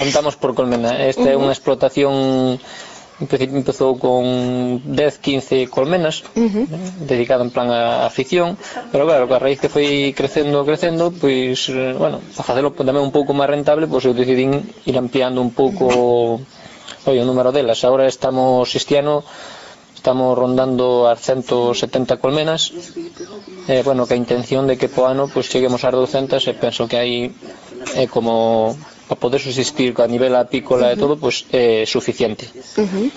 Contamos por colmena. Esta é unha explotación, en principio empezou con 10, 15 colmenas, dedicada en plan a afición, pero claro, a raíz que foi crecendo, pois, bueno, para facelo tamén un pouco máis rentable, pois eu decidín ir ampliando un pouco o número delas. Agora este ano estamos rondando as 170 colmenas, bueno, que a intención de que po ano pois cheguemos ás 200, e penso que aí é como para poder subsistir a nivel apícola e todo, pois é suficiente.